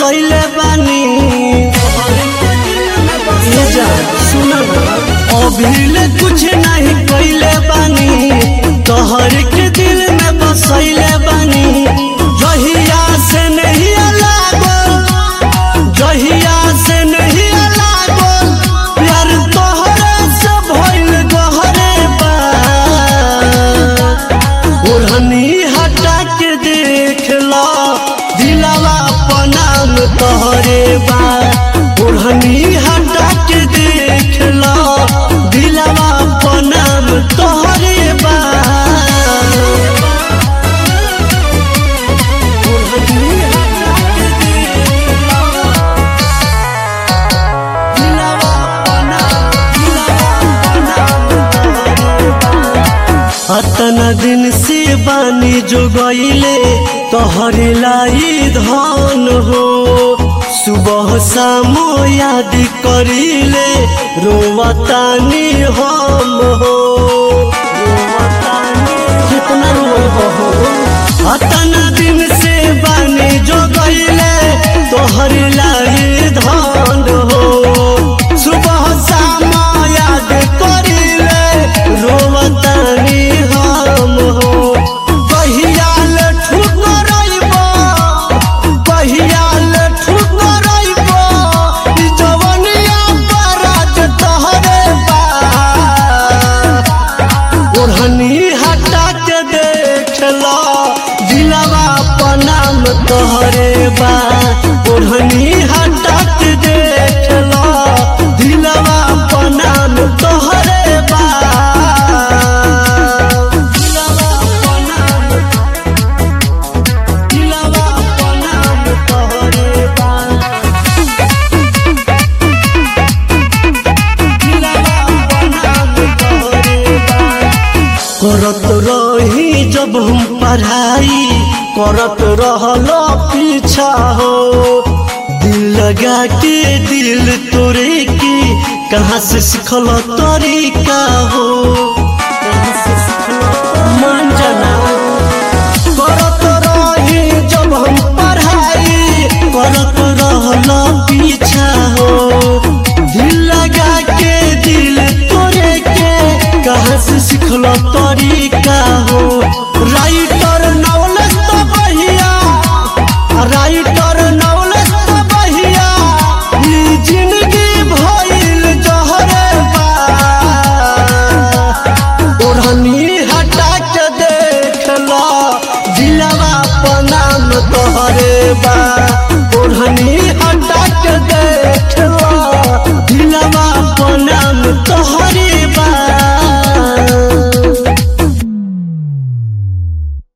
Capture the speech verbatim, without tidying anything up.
बसैले बानी जा सुन अभी कुछ नहीं कैले बानी तोहर के दिल में बसैले बानी जहिया से नहीं लागो जहिया से नहीं लागो प्यार तोहरे से भइल गहरे बा ओढ़नी हटा के देख लो दिलवा पनाम तोहरे बा ओढ़नी हटा के देख लो दिलवा पनाम तोहरे बा ओढ़नी हटा के देख लो दिलवा पनाम दिलवा पनाम तोहरे बा अतना दिन से बानी जो गईले तोहरे लाई धन हो सुबह शाम याद करीले रोवतानी हम हो रोवतानी कितना रोब हो अतना दिन से बानी जो गईले तोहरे लाई धन हो सुबह शाम याद करीले रोवतानी हम हो कहियाल ठुकरइबो कहियाल ठुकरइबो ई जवनिया पराज तोहरे बा ओढ़नी हटा के देख लो दिलवा पनाम तोहरे बा ओढ़नी हटा के देख लो दिलवा पनाम तोहरे बा करत रही जब हम पढ़ाई करत रहलो पीछा हो दिल लगा के दिल तोरे के कहाँ से सिखल तरीका हो